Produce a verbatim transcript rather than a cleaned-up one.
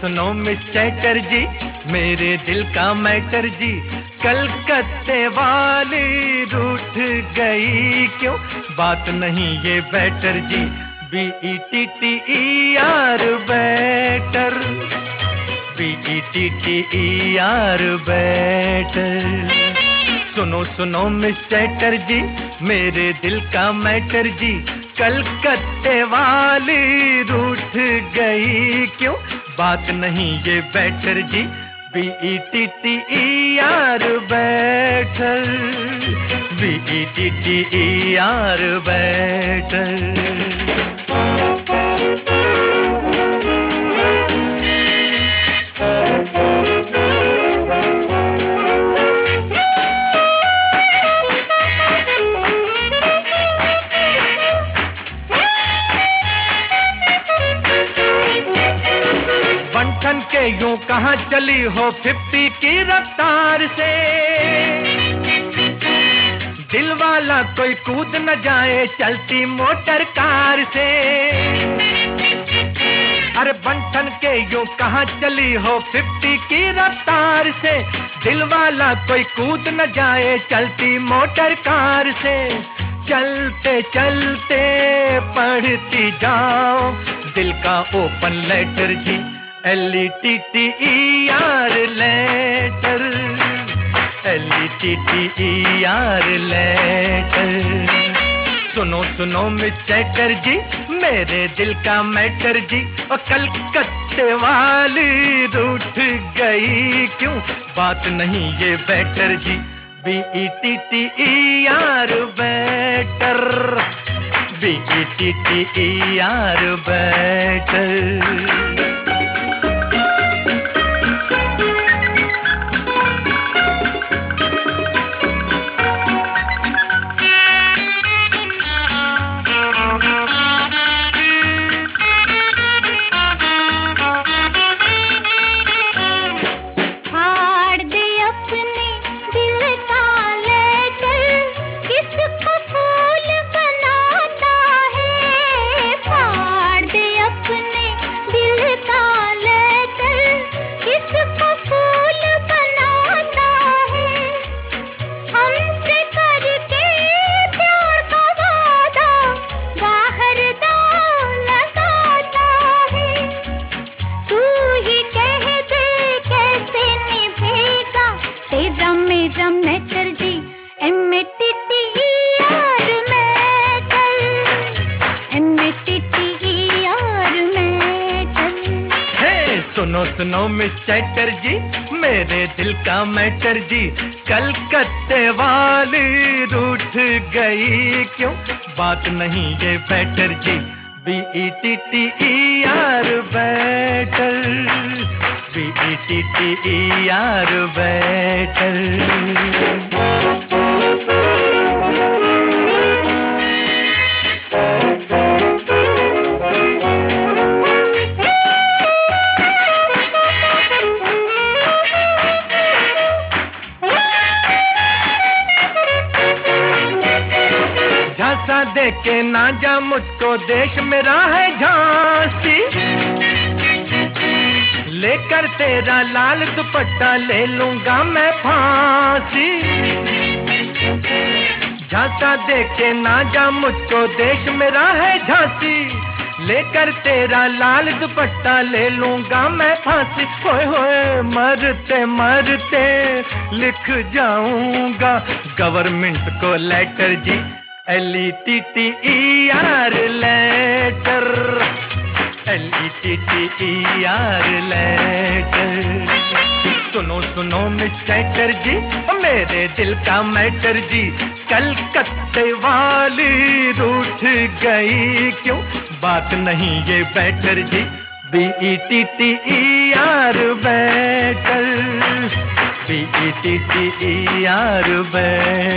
सुनो मिस चैटर्जी, मेरे दिल का मैटर जी, कलकत्ते वाली रूठ गई क्यों, बात नहीं ये बेटर जी, B E T T E R better, B E T T E R better. सुनो सुनो मिस चैटर्जी, मेरे दिल का मैटर जी, कलकत्ते वाली रूठ गई क्यों, बात नहीं ये बेटर जी, B E T T E R better, B E T T E R better. बंठन के यूं कहाँ चली हो फिफ्टी की रफ्तार से, दिल वाला कोई कूद न जाए चलती मोटर कार से। अरे बंठन के यूं कहाँ चली हो फिफ्टी की रफ्तार से, दिल वाला कोई कूद न जाए चलती मोटर कार से। चलते चलते पढ़ती जाओ दिल का ओपन लेटर जी, L E T T E R letter, L E T T E R letter. सुनो सुनो मिस चैटर्जी, मेरे दिल का मैटर जी, और कलकत्ते वाली रूठ गई क्यों, बात नहीं ये बेटर जी, B E T T E R better, B E T T E R better. सुनो सुनो मिस चैटर्जी, मेरे दिल का मैटर जी, कलकत्ते वाली रूठ गई क्यों, बात नहीं ये बेटर जी, B E T T E R better, B E T T E R better. झांसा दे के ना जा मुझको, देश मेरा है झांसी, लेकर तेरा लाल दुपट्टा ले लूंगा मैं फांसी। झांसा दे के ना जा मुझको, देश मेरा है झांसी, लेकर तेरा लाल दुपट्टा ले लूंगा मैं फांसी। होए होए मरते मरते लिख जाऊंगा गवर्नमेंट को लेटर जी, L E T T E R letter, L E T T E R letter. सुनो सुनो मिस चैटर्जी, मेरे दिल का मैटर जी, कलकत्ते वाली रूठ गई क्यों, बात नहीं ये बेटर जी, B E T T E R better, B E T T E R better.